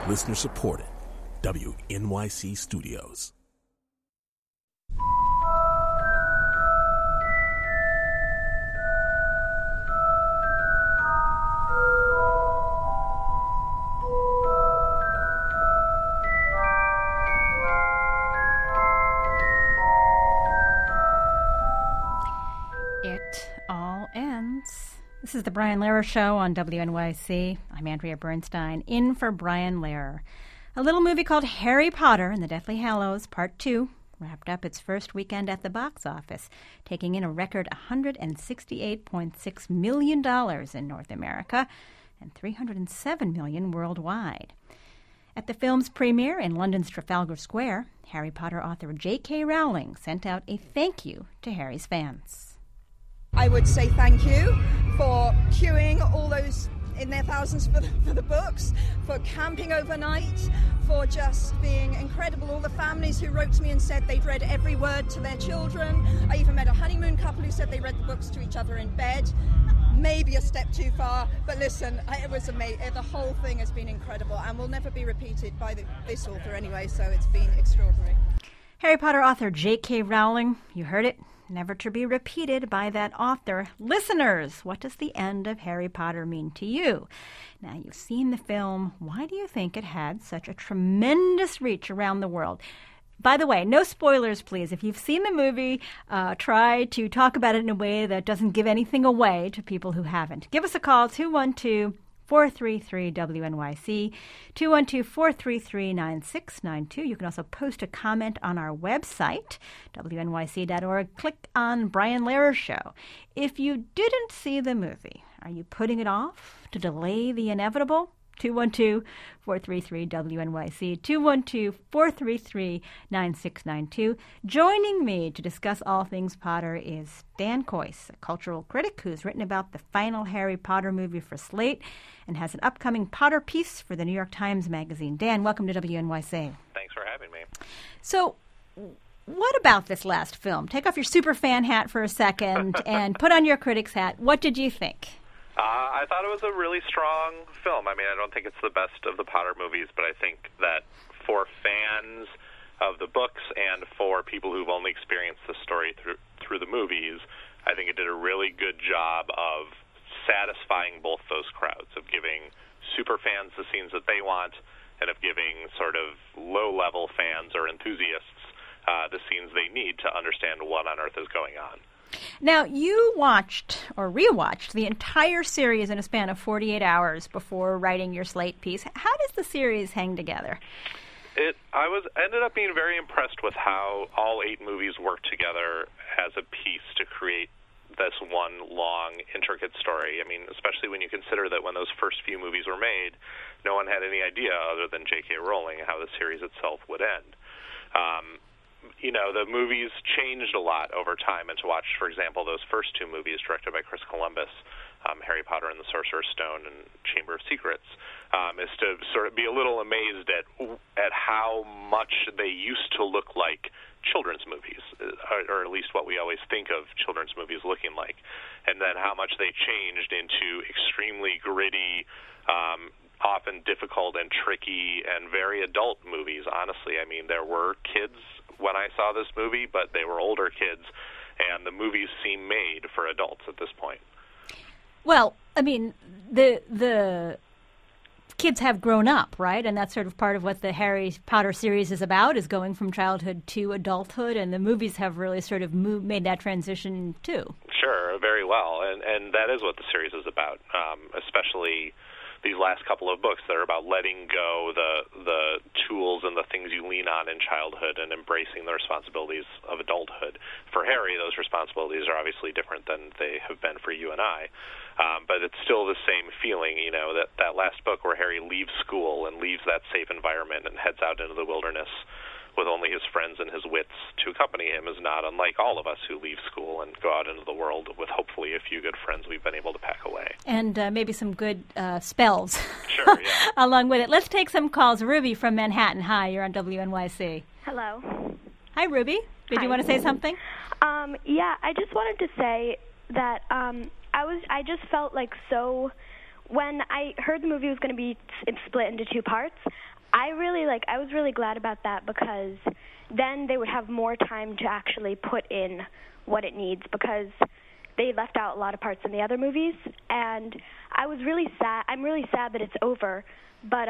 Listener supported. WNYC Studios. It all ends. This is the Brian Lehrer Show on WNYC. I'm Andrea Bernstein, in for Brian Lehrer. A little movie called Harry Potter and the Deathly Hallows Part 2 wrapped up its first weekend at the box office, taking in a record $168.6 million in North America and $307 million worldwide. At the film's premiere in London's Trafalgar Square, Harry Potter author J.K. Rowling sent out a thank you to Harry's fans. I would say thank you for queuing all those in their thousands for the books, for camping overnight, for just being incredible. All the families who wrote to me and said they'd read every word to their children. I even met a honeymoon couple who said they read the books to each other in bed. Maybe a step too far, but listen, it was amazing. The whole thing has been incredible and will never be repeated by this author anyway, so it's been extraordinary. Harry Potter author J.K. Rowling, you heard it. Never to be repeated by that author. Listeners, what does the end of Harry Potter mean to you? Now, you've seen the film. Why do you think it had such a tremendous reach around the world? By the way, no spoilers, please. If you've seen the movie, try to talk about it in a way that doesn't give anything away to people who haven't. Give us a call, 212-433-WNYC, 212-433-9692. You can also post a comment on our website, WNYC.org. Click on Brian Lehrer Show. If you didn't see the movie, are you putting it off to delay the inevitable? 212-433-WNYC, 212-433-9692. Joining me to discuss all things Potter is Dan Kois, a cultural critic who's written about the final Harry Potter movie for Slate and has an upcoming Potter piece for the New York Times Magazine. Dan, welcome to WNYC. Thanks for having me. So, what about this last film? Take off your super fan hat for a second and put on your critic's hat. What did you think? I thought it was a really strong film. I mean, I don't think it's the best of the Potter movies, but I think that for fans of the books and for people who've only experienced the story through the movies, I think it did a really good job of satisfying both those crowds, of giving super fans the scenes that they want and of giving sort of low-level fans or enthusiasts the scenes they need to understand what on earth is going on. Now, you watched or rewatched the entire series in a span of 48 hours before writing your Slate piece. How does the series hang together? I ended up being very impressed with how all 8 movies work together as a piece to create this one long, intricate story. I mean, especially when you consider that when those first few movies were made, no one had any idea other than J.K. Rowling how the series itself would end. You know, the movies changed a lot over time, and to watch, for example, those first 2 movies directed by Chris Columbus, Harry Potter and the Sorcerer's Stone and Chamber of Secrets, is to sort of be a little amazed at how much they used to look like children's movies, or at least what we always think of children's movies looking like, and then how much they changed into extremely gritty, often difficult and tricky and very adult movies, honestly. I mean, there were kids when I saw this movie, but they were older kids, and the movies seem made for adults at this point. Well, I mean, the kids have grown up, right? And that's sort of part of what the Harry Potter series is about, is going from childhood to adulthood, and the movies have really sort of made that transition too. Sure, very well, and that is what the series is about, especially these last couple of books that are about letting go the tools and the things you lean on in childhood and embracing the responsibilities of adulthood. For Harry, those responsibilities are obviously different than they have been for you and I, but it's still the same feeling, you know, that last book where Harry leaves school and leaves that safe environment and heads out into the wilderness with only his friends and his wits to accompany him is not unlike all of us who leave school and go out into the world with hopefully a few good friends we've been able to pack away. And maybe some good spells sure, yeah. along with it. Let's take some calls. Ruby from Manhattan. Hi, you're on WNYC. Hello. Hi, Ruby. Did you want to say something? Yeah, I just wanted to say that I just felt like so when I heard the movie was going to be split into 2 parts, I was really glad about that, because then they would have more time to actually put in what it needs, because they left out a lot of parts in the other movies, and I was really sad. I'm really sad that it's over, but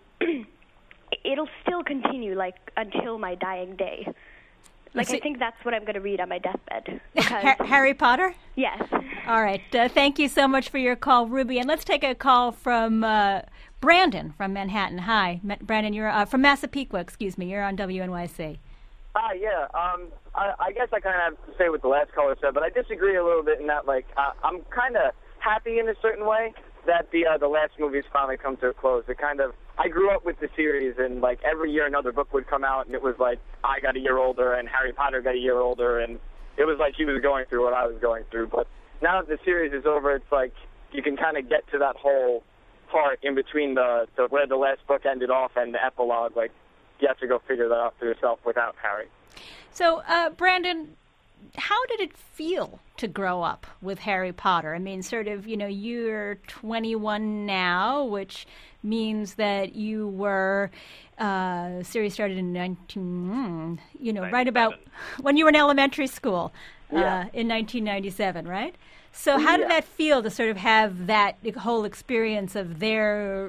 it'll still continue, like, until my dying day. Like, I think that's what I'm going to read on my deathbed. Harry Potter? Yes. All right. Thank you so much for your call, Ruby. And let's take a call from Brandon from Manhattan. Hi, Brandon. You're from Massapequa. Excuse me. You're on WNYC. Hi. Yeah. I guess I kind of have to say what the last caller said, but I disagree a little bit in that, like, I'm kind of happy in a certain way that the last movie's finally come to a close. It kind of, I grew up with the series, and like every year another book would come out, and it was like I got a year older and Harry Potter got a year older, and it was like he was going through what I was going through. But now that the series is over, it's like you can kind of get to that whole part in between the where the last book ended off and the epilogue. Like, you have to go figure that out for yourself without Harry. So, Brandon, how did it feel to grow up with Harry Potter? I mean, sort of, you're 21 now, which means that you were, series started in right about when you were in elementary school, in 1997, right? So how did that feel to sort of have that whole experience of their,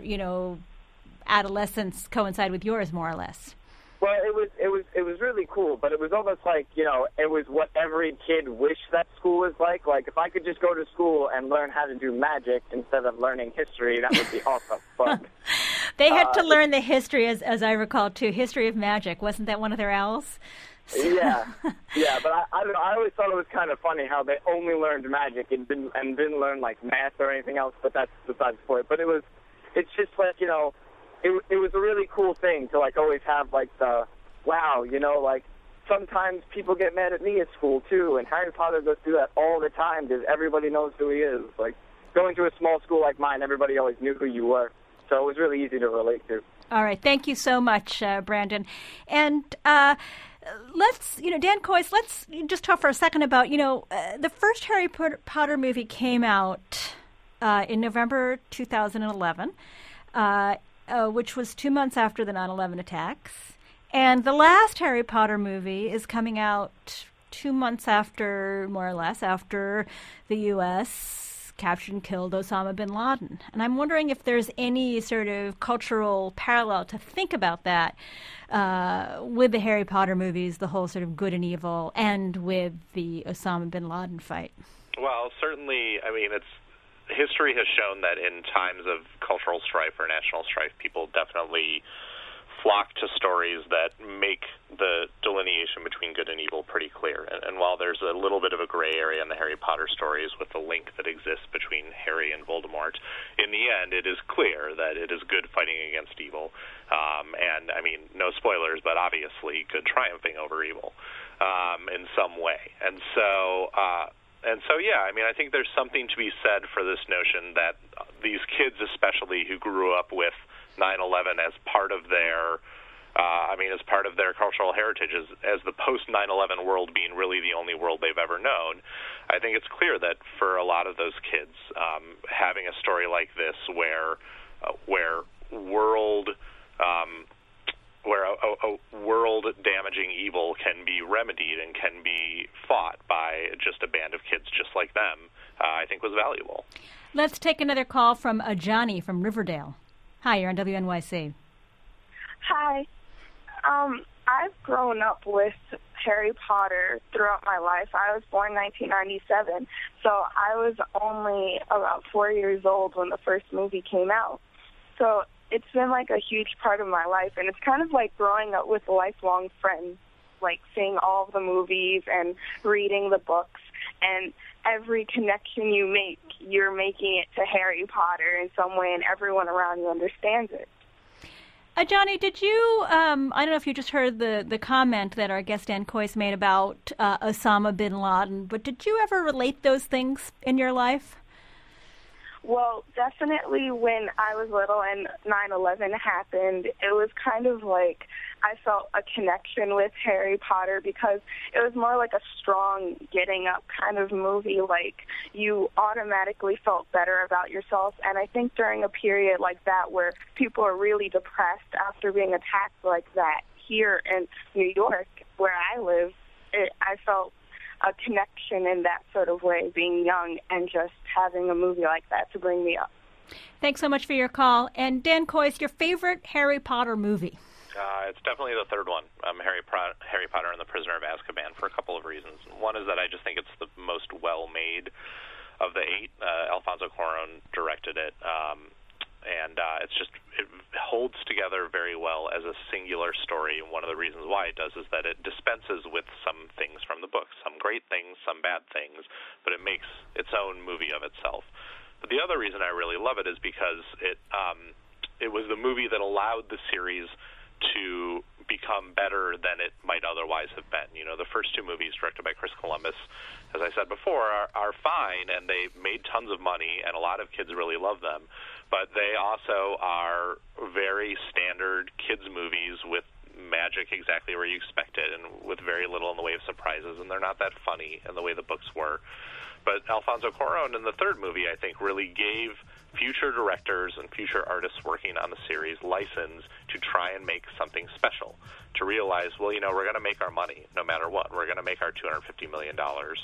adolescence coincide with yours, more or less? Well, it was really cool, but it was almost like, it was what every kid wished that school was like. Like, if I could just go to school and learn how to do magic instead of learning history, that would be awesome. But they had to learn the history, as I recall, too, history of magic. Wasn't that one of their owls? Yeah, but I don't know. I always thought it was kind of funny how they only learned magic and didn't learn, like, math or anything else, but that's besides the point. But it's just like, it was a really cool thing to, like, always have, like, like, sometimes people get mad at me at school, too, and Harry Potter goes through that all the time because everybody knows who he is. Like, going to a small school like mine, everybody always knew who you were, so it was really easy to relate to. All right. Thank you so much, Brandon. And let's, Dan Kois, let's just talk for a second about, the first Harry Potter movie came out in November 2011, which was 2 months after the 9/11 attacks. And the last Harry Potter movie is coming out 2 months after, more or less, after the U.S. captured and killed Osama bin Laden. And I'm wondering if there's any sort of cultural parallel to think about that with the Harry Potter movies, the whole sort of good and evil, and with the Osama bin Laden fight. Well, certainly, I mean, history has shown that in times of cultural strife or national strife, people definitely flock to stories that make the delineation between good and evil pretty clear. And while there's a little bit of a gray area in the Harry Potter stories with the link that exists between Harry and Voldemort, in the end it is clear that it is good fighting against evil. And, I mean, no spoilers, but obviously good triumphing over evil in some way. And so, yeah, I mean, I think there's something to be said for this notion that these kids especially who grew up with 9/11 as part of their, as part of their cultural heritage, as the post-9/11 world being really the only world they've ever known, I think it's clear that for a lot of those kids, having a story like this where a world-damaging evil can be remedied and can be fought by just a band of kids just like them, I think was valuable. Let's take another call from Johnny from Riverdale. Hi, you're on WNYC. Hi. I've grown up with Harry Potter throughout my life. I was born in 1997, so I was only about 4 years old when the first movie came out. So it's been like a huge part of my life, and it's kind of like growing up with lifelong friends, like seeing all of the movies and reading the books, and every connection you make, you're making it to Harry Potter in some way, and everyone around you understands it. Johnny, did you, I don't know if you just heard the comment that our guest Dan Kois made about Osama bin Laden, but did you ever relate those things in your life? Well, definitely when I was little and 9/11 happened, it was kind of like I felt a connection with Harry Potter because it was more like a strong getting up kind of movie. Like, you automatically felt better about yourself. And I think during a period like that where people are really depressed after being attacked like that here in New York, where I live, I felt a connection in that sort of way, being young and just having a movie like that to bring me up. Thanks so much for your call. And Dan Kois, your favorite Harry Potter movie? It's definitely the third one, Harry Potter and the Prisoner of Azkaban, for a couple of reasons. One is that I just think it's the most well-made of the 8. Alfonso Cuarón directed it, and it holds together very well as a singular story. And one of the reasons why it does is that it dispenses with some things from the book, some great things, some bad things, but it makes its own movie of itself. But the other reason I really love it is because it was the movie that allowed the series to become better than it might otherwise have been. You know, the first 2 movies directed by Chris Columbus, as I said before, are fine, and they made tons of money, and a lot of kids really love them. But they also are very standard kids' movies with magic exactly where you expect it and with very little in the way of surprises, and they're not that funny in the way the books were. But Alfonso Cuarón in the third movie, I think, really gave future directors and future artists working on the series license to try and make something special, to realize, well, you know, we're going to make our money no matter what. We're going to make our $250 million.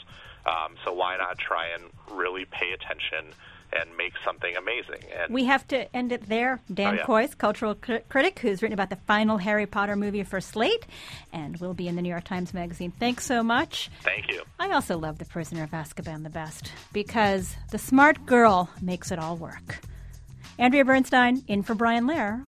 So why not try and really pay attention and make something amazing? And we have to end it there. Dan Kois, cultural critic, who's written about the final Harry Potter movie for Slate, and will be in the New York Times Magazine. Thanks so much. Thank you. I also love The Prisoner of Azkaban the best, because the smart girl makes it all work. Andrea Bernstein, in for Brian Lehrer.